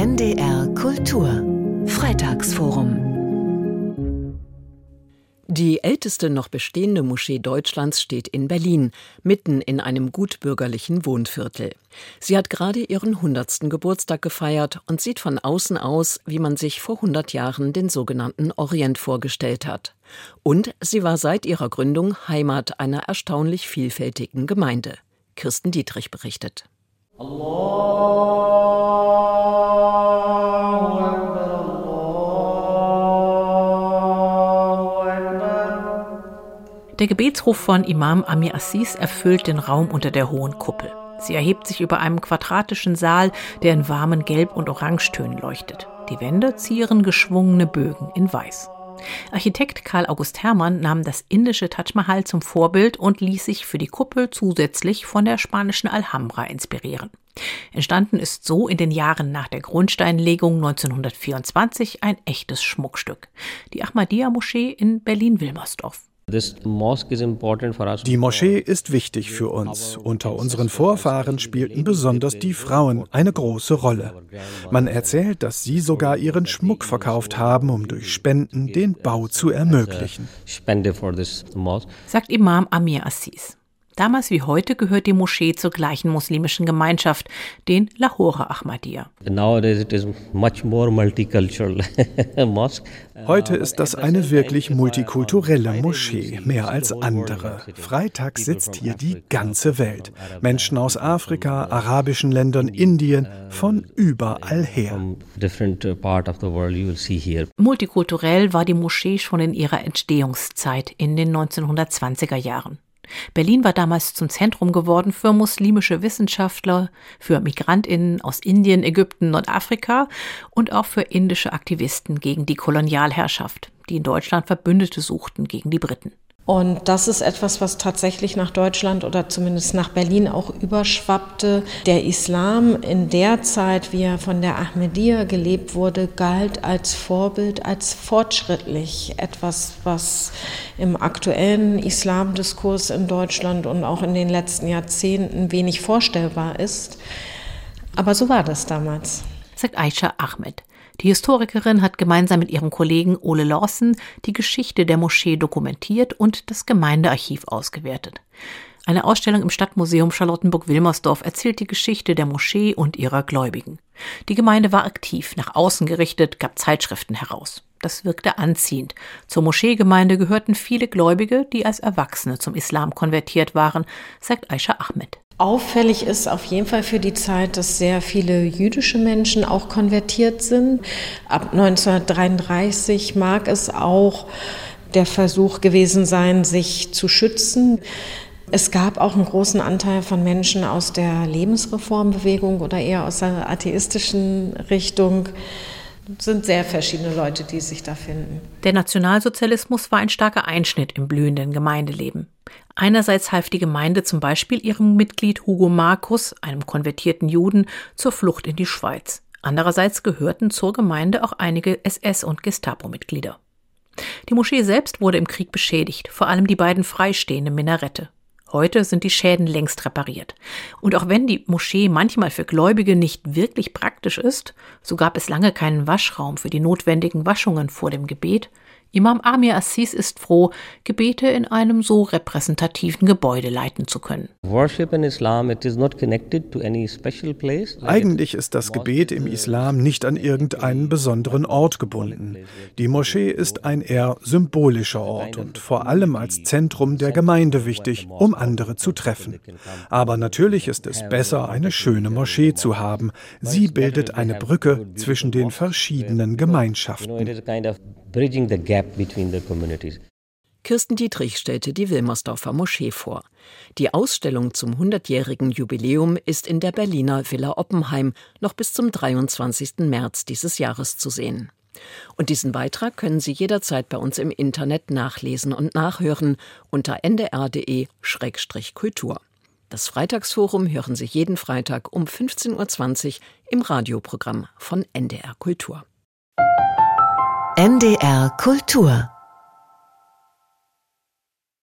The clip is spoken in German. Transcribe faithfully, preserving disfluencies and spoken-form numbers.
N D R Kultur Freitagsforum. Die älteste noch bestehende Moschee Deutschlands steht in Berlin, mitten in einem gutbürgerlichen Wohnviertel. Sie hat gerade ihren hundertsten Geburtstag gefeiert und sieht von außen aus, wie man sich vor hundert Jahren den sogenannten Orient vorgestellt hat. Und sie war seit ihrer Gründung Heimat einer erstaunlich vielfältigen Gemeinde. Kirsten Dietrich berichtet. Der Gebetsruf von Imam Amir Aziz erfüllt den Raum unter der hohen Kuppel. Sie erhebt sich über einem quadratischen Saal, der in warmen Gelb- und Orangetönen leuchtet. Die Wände zieren geschwungene Bögen in Weiß. Architekt Karl August Herrmann nahm das indische Taj Mahal zum Vorbild und ließ sich für die Kuppel zusätzlich von der spanischen Alhambra inspirieren. Entstanden ist so in den Jahren nach der Grundsteinlegung neunzehnhundertvierundzwanzig ein echtes Schmuckstück. Die Ahmadiyya-Moschee in Berlin-Wilmersdorf. Die Moschee ist wichtig für uns. Unter unseren Vorfahren spielten besonders die Frauen eine große Rolle. Man erzählt, dass sie sogar ihren Schmuck verkauft haben, um durch Spenden den Bau zu ermöglichen, sagt Imam Amir Aziz. Damals wie heute gehört die Moschee zur gleichen muslimischen Gemeinschaft, den Lahore Ahmadiyya. Heute ist das eine wirklich multikulturelle Moschee, mehr als andere. Freitag sitzt hier die ganze Welt. Menschen aus Afrika, arabischen Ländern, Indien, von überall her. Multikulturell war die Moschee schon in ihrer Entstehungszeit in den neunzehnhundertzwanziger Jahren. Berlin war damals zum Zentrum geworden für muslimische Wissenschaftler, für MigrantInnen aus Indien, Ägypten, Nordafrika und auch für indische Aktivisten gegen die Kolonialherrschaft, die in Deutschland Verbündete suchten gegen die Briten. Und das ist etwas, was tatsächlich nach Deutschland oder zumindest nach Berlin auch überschwappte. Der Islam in der Zeit, wie er von der Ahmadiyya gelebt wurde, galt als Vorbild, als fortschrittlich. Etwas, was im aktuellen Islamdiskurs in Deutschland und auch in den letzten Jahrzehnten wenig vorstellbar ist. Aber so war das damals, sagt Aisha Ahmed. Die Historikerin hat gemeinsam mit ihrem Kollegen Ole Lawson die Geschichte der Moschee dokumentiert und das Gemeindearchiv ausgewertet. Eine Ausstellung im Stadtmuseum Charlottenburg-Wilmersdorf erzählt die Geschichte der Moschee und ihrer Gläubigen. Die Gemeinde war aktiv, nach außen gerichtet, gab Zeitschriften heraus. Das wirkte anziehend. Zur Moscheegemeinde gehörten viele Gläubige, die als Erwachsene zum Islam konvertiert waren, sagt Aisha Ahmed. Auffällig ist auf jeden Fall für die Zeit, dass sehr viele jüdische Menschen auch konvertiert sind. Ab neunzehnhundertdreiunddreißig mag es auch der Versuch gewesen sein, sich zu schützen. Es gab auch einen großen Anteil von Menschen aus der Lebensreformbewegung oder eher aus der atheistischen Richtung. Es sind sehr verschiedene Leute, die sich da finden. Der Nationalsozialismus war ein starker Einschnitt im blühenden Gemeindeleben. Einerseits half die Gemeinde zum Beispiel ihrem Mitglied Hugo Markus, einem konvertierten Juden, zur Flucht in die Schweiz. Andererseits gehörten zur Gemeinde auch einige S S- und Gestapo-Mitglieder. Die Moschee selbst wurde im Krieg beschädigt, vor allem die beiden freistehenden Minarette. Heute sind die Schäden längst repariert. Und auch wenn die Moschee manchmal für Gläubige nicht wirklich praktisch ist, so gab es lange keinen Waschraum für die notwendigen Waschungen vor dem Gebet. Imam Amir Aziz ist froh, Gebete in einem so repräsentativen Gebäude leiten zu können. Eigentlich ist das Gebet im Islam nicht an irgendeinen besonderen Ort gebunden. Die Moschee ist ein eher symbolischer Ort und vor allem als Zentrum der Gemeinde wichtig, um andere zu treffen. Aber natürlich ist es besser, eine schöne Moschee zu haben. Sie bildet eine Brücke zwischen den verschiedenen Gemeinschaften. Bridging the gap between the communities. Kirsten Dietrich stellte die Wilmersdorfer Moschee vor. Die Ausstellung zum hundertjährigen Jubiläum ist in der Berliner Villa Oppenheim noch bis zum dreiundzwanzigsten März dieses Jahres zu sehen. Und diesen Beitrag können Sie jederzeit bei uns im Internet nachlesen und nachhören unter n d r punkt d e Schrägstrich Kultur. Das Freitagsforum hören Sie jeden Freitag um fünfzehn Uhr zwanzig im Radioprogramm von N D R Kultur. N D R Kultur